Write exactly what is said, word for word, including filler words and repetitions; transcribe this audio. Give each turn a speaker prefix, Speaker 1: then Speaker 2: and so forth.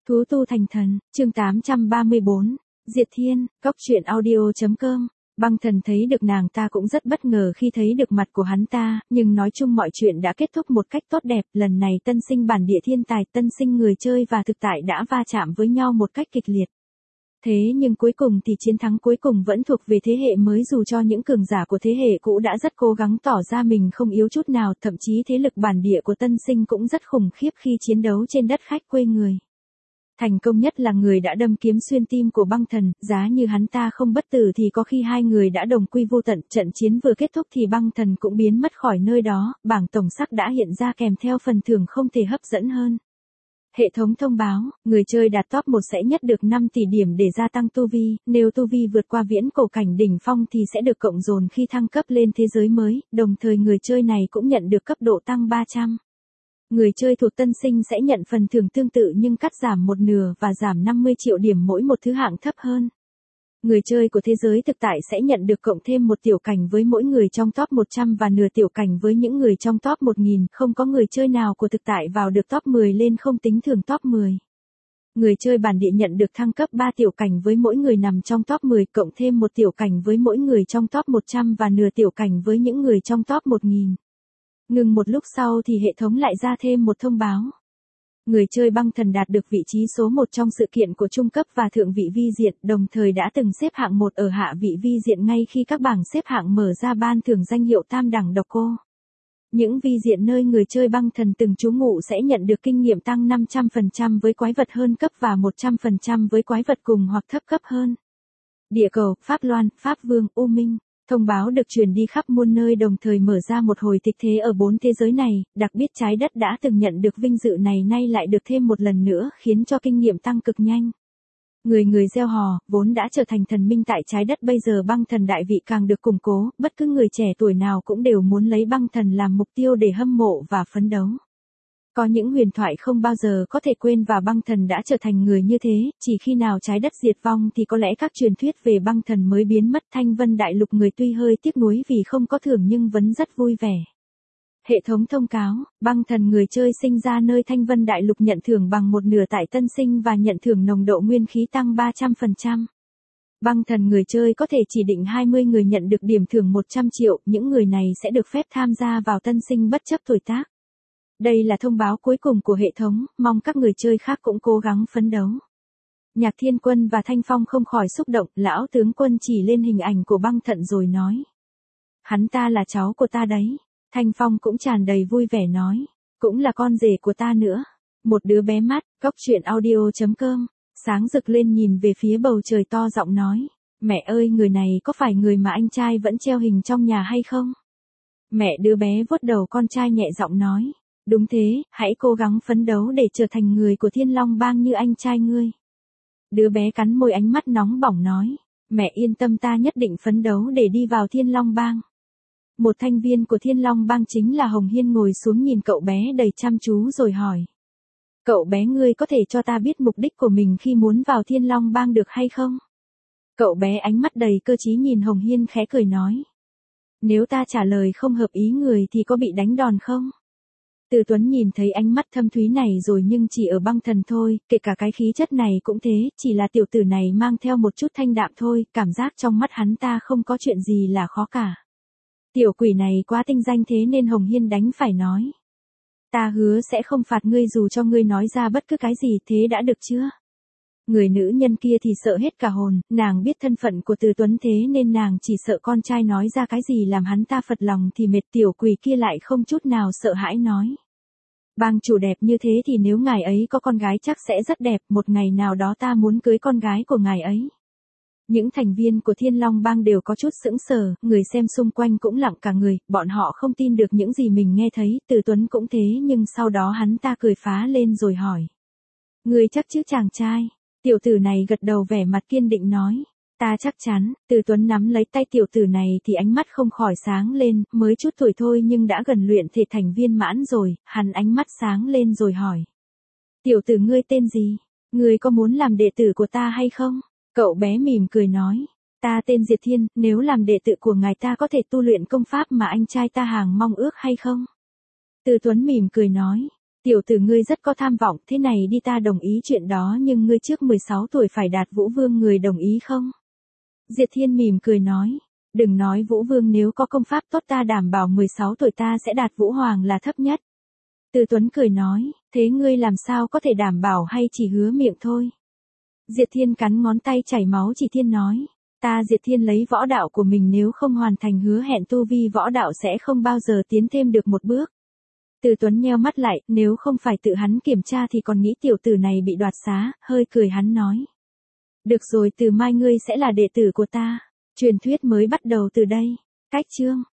Speaker 1: Thú tu thành thần, chương tám trăm ba mươi bốn, Diệt Thiên, Cóc truyện audio.com. Băng Thần thấy được nàng ta cũng rất bất ngờ khi thấy được mặt của hắn ta, nhưng nói chung mọi chuyện đã kết thúc một cách tốt đẹp, lần này tân sinh bản địa thiên tài, tân sinh người chơi và thực tại đã va chạm với nhau một cách kịch liệt. Thế nhưng cuối cùng thì chiến thắng cuối cùng vẫn thuộc về thế hệ mới, dù cho những cường giả của thế hệ cũ đã rất cố gắng tỏ ra mình không yếu chút nào, thậm chí thế lực bản địa của tân sinh cũng rất khủng khiếp khi chiến đấu trên đất khách quê người. Thành công nhất là người đã đâm kiếm xuyên tim của Băng Thần, giá như hắn ta không bất tử thì có khi hai người đã đồng quy vô tận. Trận chiến vừa kết thúc thì Băng Thần cũng biến mất khỏi nơi đó, bảng tổng sắc đã hiện ra kèm theo phần thưởng không thể hấp dẫn hơn. Hệ thống thông báo, người chơi đạt top một sẽ nhất được năm tỷ điểm để gia tăng tu vi, nếu tu vi vượt qua viễn cổ cảnh đỉnh phong thì sẽ được cộng dồn khi thăng cấp lên thế giới mới, đồng thời người chơi này cũng nhận được cấp độ tăng ba trăm. Người chơi thuộc tân sinh sẽ nhận phần thưởng tương tự nhưng cắt giảm một nửa và giảm năm mươi triệu điểm mỗi một thứ hạng thấp hơn. Người chơi của thế giới thực tại sẽ nhận được cộng thêm một tiểu cảnh với mỗi người trong top một trăm và nửa tiểu cảnh với những người trong top một nghìn, không có người chơi nào của thực tại vào được top mười lên không tính thưởng top mười. Người chơi bản địa nhận được thăng cấp ba tiểu cảnh với mỗi người nằm trong top mười, cộng thêm một tiểu cảnh với mỗi người trong top một trăm và nửa tiểu cảnh với những người trong top một nghìn. Ngừng một lúc sau thì hệ thống lại ra thêm một thông báo. Người chơi Băng Thần đạt được vị trí số một trong sự kiện của trung cấp và thượng vị vi diện, đồng thời đã từng xếp hạng một ở hạ vị vi diện ngay khi các bảng xếp hạng mở ra ban thưởng danh hiệu tam đẳng độc cô. Những vi diện nơi người chơi Băng Thần từng trú ngụ sẽ nhận được kinh nghiệm tăng năm trăm phần trăm với quái vật hơn cấp và một trăm phần trăm với quái vật cùng hoặc thấp cấp hơn. Địa cầu, Pháp Loan, Pháp Vương, U Minh. Thông báo được truyền đi khắp muôn nơi, đồng thời mở ra một hồi tịch thế ở bốn thế giới này, đặc biệt trái đất đã từng nhận được vinh dự này nay lại được thêm một lần nữa, khiến cho kinh nghiệm tăng cực nhanh. Người người gieo hò, vốn đã trở thành thần minh tại trái đất, bây giờ Băng Thần đại vị càng được củng cố, bất cứ người trẻ tuổi nào cũng đều muốn lấy Băng Thần làm mục tiêu để hâm mộ và phấn đấu. Có những huyền thoại không bao giờ có thể quên và Băng Thần đã trở thành người như thế, chỉ khi nào trái đất diệt vong thì có lẽ các truyền thuyết về Băng Thần mới biến mất. Thanh Vân Đại Lục người tuy hơi tiếc nuối vì không có thưởng nhưng vẫn rất vui vẻ. Hệ thống thông cáo, Băng Thần người chơi sinh ra nơi Thanh Vân Đại Lục nhận thưởng bằng một nửa tại tân sinh và nhận thưởng nồng độ nguyên khí tăng ba trăm phần trăm. Băng Thần người chơi có thể chỉ định hai mươi người nhận được điểm thưởng một trăm triệu, những người này sẽ được phép tham gia vào tân sinh bất chấp tuổi tác. Đây là thông báo cuối cùng của hệ thống, mong các người chơi khác cũng cố gắng phấn đấu. Nhạc Thiên Quân và Thanh Phong không khỏi xúc động, lão tướng quân chỉ lên hình ảnh của Băng Thần rồi nói. Hắn ta là cháu của ta đấy. Thanh Phong cũng tràn đầy vui vẻ nói. Cũng là con rể của ta nữa. Một đứa bé mắt, Cóc truyện audio.com, sáng rực lên nhìn về phía bầu trời to giọng nói. Mẹ ơi, người này có phải người mà anh trai vẫn treo hình trong nhà hay không? Mẹ đứa bé vuốt đầu con trai nhẹ giọng nói. Đúng thế, hãy cố gắng phấn đấu để trở thành người của Thiên Long Bang như anh trai ngươi. Đứa bé cắn môi, ánh mắt nóng bỏng nói. Mẹ yên tâm, ta nhất định phấn đấu để đi vào Thiên Long Bang. Một thành viên của Thiên Long Bang chính là Hồng Hiên ngồi xuống nhìn cậu bé đầy chăm chú rồi hỏi. Cậu bé, ngươi có thể cho ta biết mục đích của mình khi muốn vào Thiên Long Bang được hay không? Cậu bé ánh mắt đầy cơ trí nhìn Hồng Hiên khẽ cười nói. Nếu ta trả lời không hợp ý người thì có bị đánh đòn không? Từ Tuấn nhìn thấy ánh mắt thâm thúy này rồi nhưng chỉ ở Băng Thần thôi, kể cả cái khí chất này cũng thế, chỉ là tiểu tử này mang theo một chút thanh đạm thôi, cảm giác trong mắt hắn ta không có chuyện gì là khó cả. Tiểu quỷ này quá tinh danh, thế nên Hồng Hiên đánh phải nói. Ta hứa sẽ không phạt ngươi dù cho ngươi nói ra bất cứ cái gì, thế đã được chưa? Người nữ nhân kia thì sợ hết cả hồn, nàng biết thân phận của Từ Tuấn thế nên nàng chỉ sợ con trai nói ra cái gì làm hắn ta phật lòng thì mệt. Tiểu quỷ kia lại không chút nào sợ hãi nói. Bang chủ đẹp như thế thì nếu ngài ấy có con gái chắc sẽ rất đẹp, một ngày nào đó ta muốn cưới con gái của ngài ấy. Những thành viên của Thiên Long Bang đều có chút sững sờ, người xem xung quanh cũng lặng cả người, bọn họ không tin được những gì mình nghe thấy. Từ Tuấn cũng thế nhưng sau đó hắn ta cười phá lên rồi hỏi. Ngươi chắc chứ chàng trai? Tiểu tử này gật đầu vẻ mặt kiên định nói. Ta chắc chắn. Từ Tuấn nắm lấy tay tiểu tử này thì ánh mắt không khỏi sáng lên, mới chút tuổi thôi nhưng đã gần luyện thể thành viên mãn rồi, hắn ánh mắt sáng lên rồi hỏi. Tiểu tử, ngươi tên gì? Ngươi có muốn làm đệ tử của ta hay không? Cậu bé mỉm cười nói. Ta tên Diệt Thiên, nếu làm đệ tử của ngài ta có thể tu luyện công pháp mà anh trai ta hàng mong ước hay không? Từ Tuấn mỉm cười nói. Tiểu tử ngươi rất có tham vọng, thế này đi ta đồng ý chuyện đó nhưng ngươi trước mười sáu tuổi phải đạt Vũ Vương người đồng ý không? Diệt Thiên mỉm cười nói, đừng nói Vũ Vương, nếu có công pháp tốt ta đảm bảo mười sáu tuổi ta sẽ đạt Vũ Hoàng là thấp nhất. Từ Tuấn cười nói, thế ngươi làm sao có thể đảm bảo hay chỉ hứa miệng thôi? Diệt Thiên cắn ngón tay chảy máu chỉ thiên nói, ta Diệt Thiên lấy võ đạo của mình nếu không hoàn thành hứa hẹn tu vi võ đạo sẽ không bao giờ tiến thêm được một bước. Từ Tuấn nheo mắt lại, nếu không phải tự hắn kiểm tra thì còn nghĩ tiểu tử này bị đoạt xá, hơi cười hắn nói. Được rồi, từ mai ngươi sẽ là đệ tử của ta. Truyền thuyết mới bắt đầu từ đây. Cách chương.